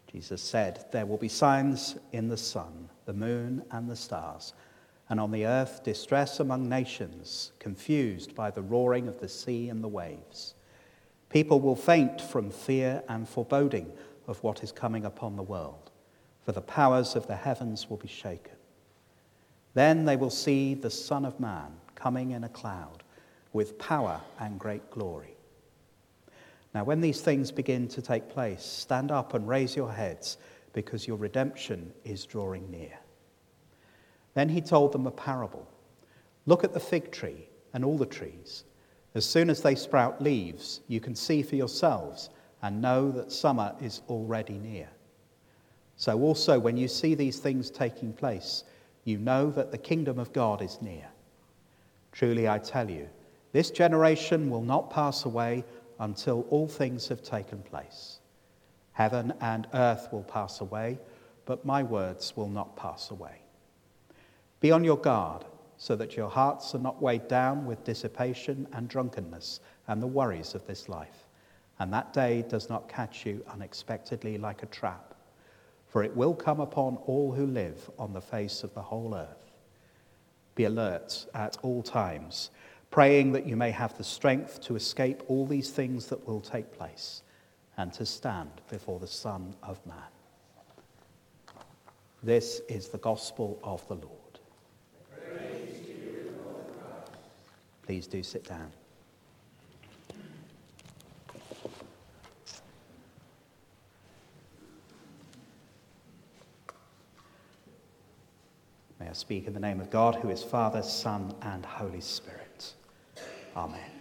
Jesus said, "There will be signs in the sun, the moon, and the stars, and on the earth distress among nations, confused by the roaring of the sea and the waves. People will faint from fear and foreboding of what is coming upon the world, for the powers of the heavens will be shaken. Then they will see the Son of Man coming in a cloud with power and great glory. Now, when these things begin to take place, stand up and raise your heads, because your redemption is drawing near." Then he told them a parable. "Look at the fig tree and all the trees. As soon as they sprout leaves, you can see for yourselves and know that summer is already near. So also, when you see these things taking place, you know that the kingdom of God is near. Truly, I tell you, this generation will not pass away until all things have taken place. Heaven and earth will pass away, but my words will not pass away. Be on your guard, so that your hearts are not weighed down with dissipation and drunkenness and the worries of this life, and that day does not catch you unexpectedly like a trap. For it will come upon all who live on the face of the whole earth. Be alert at all times, praying that you may have the strength to escape all these things that will take place and to stand before the Son of Man." This is the gospel of the Lord. Praise to you, Lord Christ. Please do sit down. May I speak in the name of God, who is Father, Son, and Holy Spirit. Amen.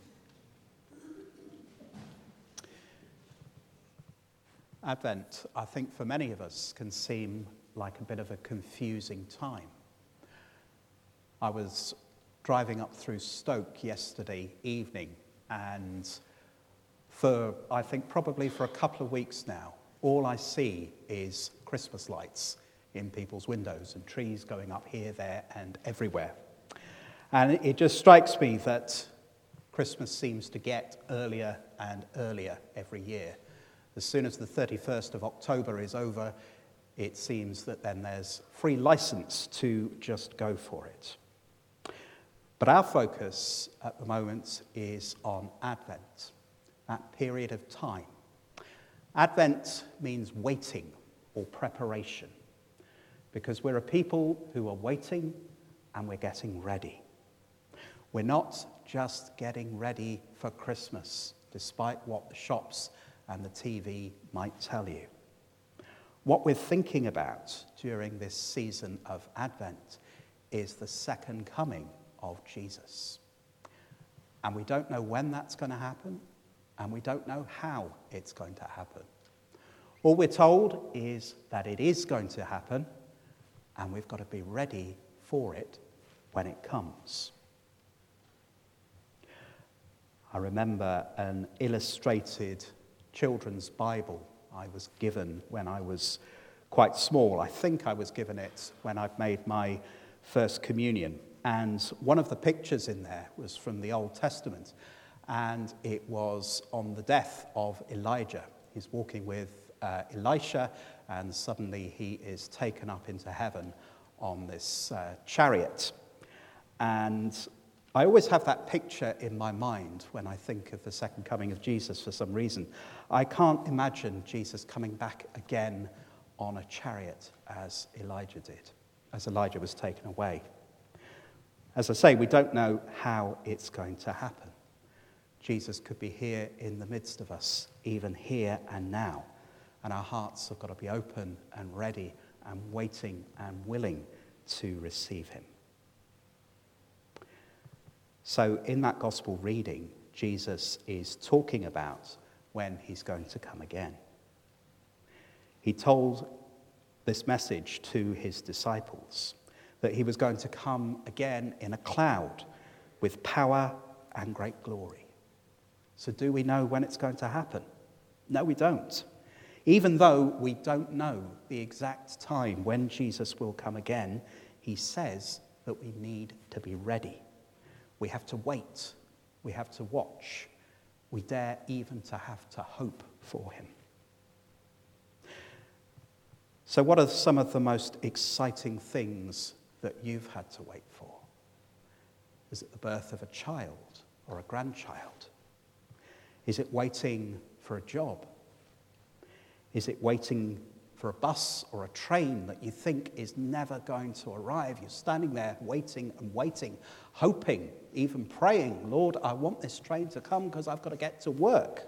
Advent, I think for many of us, can seem like a bit of a confusing time. I was driving up through Stoke yesterday evening, and I think probably for a couple of weeks now, all I see is Christmas lights in people's windows and trees going up here, there, and everywhere. And it just strikes me that Christmas seems to get earlier and earlier every year. As soon as the 31st of October is over, it seems that then there's free license to just go for it. But our focus at the moment is on Advent, that period of time. Advent means waiting or preparation, because we're a people who are waiting and we're getting ready. We're not just getting ready for Christmas, despite what the shops and the TV might tell you. What we're thinking about during this season of Advent is the second coming of Jesus. And we don't know when that's going to happen, and we don't know how it's going to happen. All we're told is that it is going to happen, and we've got to be ready for it when it comes. I remember an illustrated children's Bible I was given when I was quite small. I think I was given it when I'd made my first communion. And one of the pictures in there was from the Old Testament, and it was on the death of Elijah. He's walking with Elisha, and suddenly he is taken up into heaven on this chariot. And I always have that picture in my mind when I think of the second coming of Jesus for some reason. I can't imagine Jesus coming back again on a chariot as Elijah did, as Elijah was taken away. As I say, we don't know how it's going to happen. Jesus could be here in the midst of us, even here and now. And our hearts have got to be open and ready and waiting and willing to receive him. So in that gospel reading, Jesus is talking about when he's going to come again. He told this message to his disciples that he was going to come again in a cloud with power and great glory. So do we know when it's going to happen? No, we don't. Even though we don't know the exact time when Jesus will come again, he says that we need to be ready. We have to wait. We have to watch. We dare even to have to hope for him. So what are some of the most exciting things that you've had to wait for? Is it the birth of a child or a grandchild? Is it waiting for a job? Is it waiting for a bus or a train that you think is never going to arrive? You're standing there waiting and waiting, hoping, even praying, Lord, I want this train to come because I've got to get to work.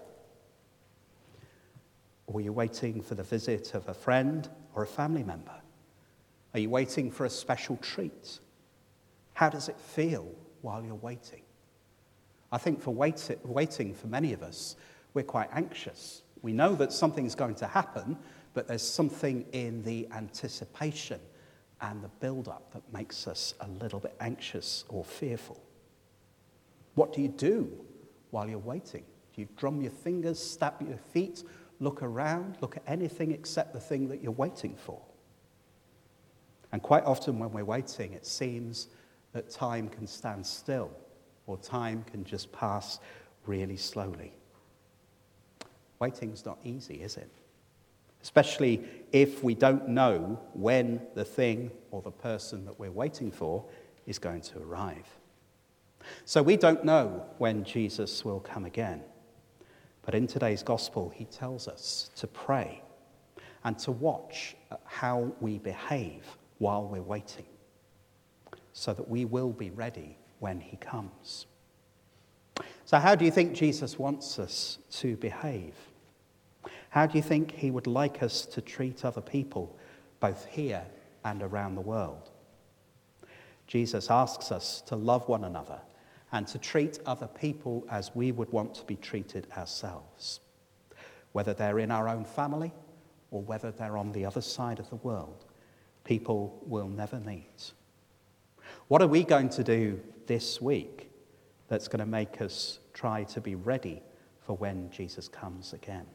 Or are you waiting for the visit of a friend or a family member? Are you waiting for a special treat? How does it feel while you're waiting? I think for waiting for many of us, we're quite anxious. We know that something's going to happen, but there's something in the anticipation and the build-up that makes us a little bit anxious or fearful. What do you do while you're waiting? Do you drum your fingers, stamp your feet, look around, look at anything except the thing that you're waiting for? And quite often when we're waiting, it seems that time can stand still, or time can just pass really slowly. Waiting's not easy, is it? Especially if we don't know when the thing or the person that we're waiting for is going to arrive. So we don't know when Jesus will come again. But in today's gospel, he tells us to pray and to watch how we behave while we're waiting, so that we will be ready when he comes. So how do you think Jesus wants us to behave? How do you think he would like us to treat other people, both here and around the world? Jesus asks us to love one another and to treat other people as we would want to be treated ourselves, whether they're in our own family or whether they're on the other side of the world. People we'll never meet. What are we going to do this week that's going to make us try to be ready for when Jesus comes again?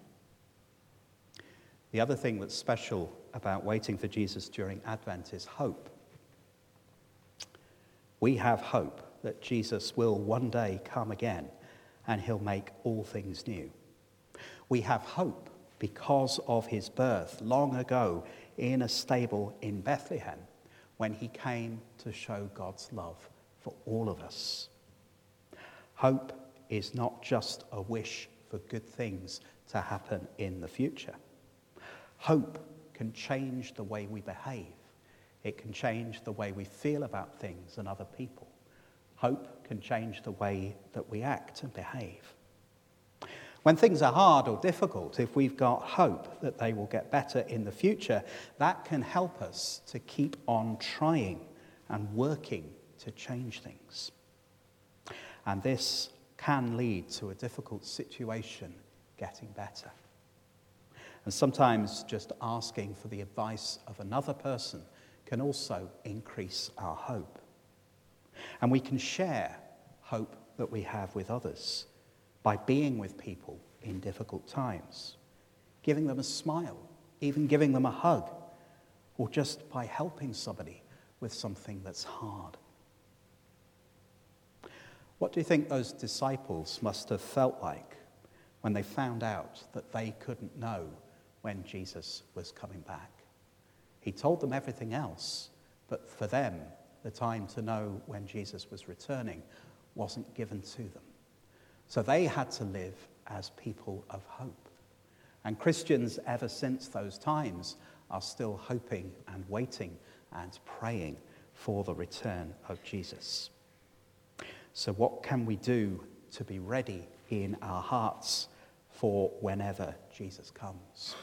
The other thing that's special about waiting for Jesus during Advent is hope. We have hope that Jesus will one day come again and he'll make all things new. We have hope because of his birth long ago in a stable in Bethlehem, when he came to show God's love for all of us. Hope is not just a wish for good things to happen in the future. Hope can change the way we behave. It can change the way we feel about things and other people. Hope can change the way that we act and behave. When things are hard or difficult, if we've got hope that they will get better in the future, that can help us to keep on trying and working to change things. And this can lead to a difficult situation getting better. And sometimes just asking for the advice of another person can also increase our hope. And we can share hope that we have with others by being with people in difficult times, giving them a smile, even giving them a hug, or just by helping somebody with something that's hard. What do you think those disciples must have felt like when they found out that they couldn't know when Jesus was coming back? He told them everything else, but for them, the time to know when Jesus was returning wasn't given to them. So they had to live as people of hope. And Christians ever since those times are still hoping and waiting and praying for the return of Jesus. So what can we do to be ready in our hearts for whenever Jesus comes?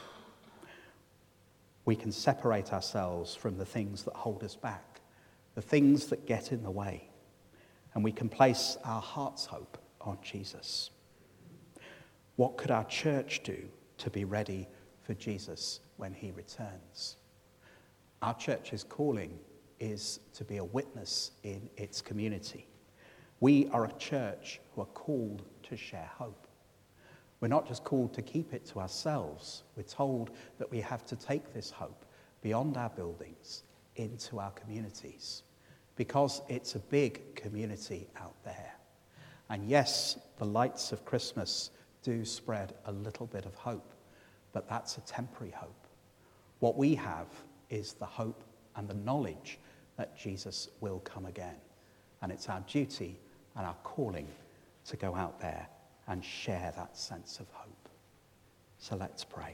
We can separate ourselves from the things that hold us back, the things that get in the way, and we can place our heart's hope on Jesus. What could our church do to be ready for Jesus when he returns? Our church's calling is to be a witness in its community. We are a church who are called to share hope. We're not just called to keep it to ourselves. We're told that we have to take this hope beyond our buildings into our communities, because it's a big community out there. And yes, the lights of Christmas do spread a little bit of hope, but that's a temporary hope. What we have is the hope and the knowledge that Jesus will come again. And it's our duty and our calling to go out there and share that sense of hope. So let's pray.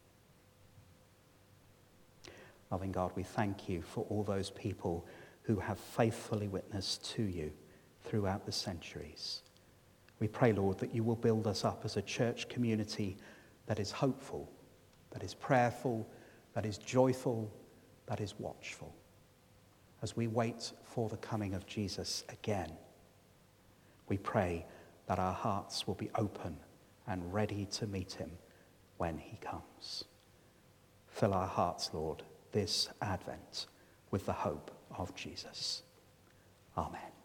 Loving God, we thank you for all those people who have faithfully witnessed to you throughout the centuries. We pray, Lord, that you will build us up as a church community that is hopeful, that is prayerful, that is joyful, that is watchful, as we wait for the coming of Jesus again. We pray that our hearts will be open and ready to meet him when he comes. Fill our hearts, Lord, this Advent with the hope of Jesus. Amen.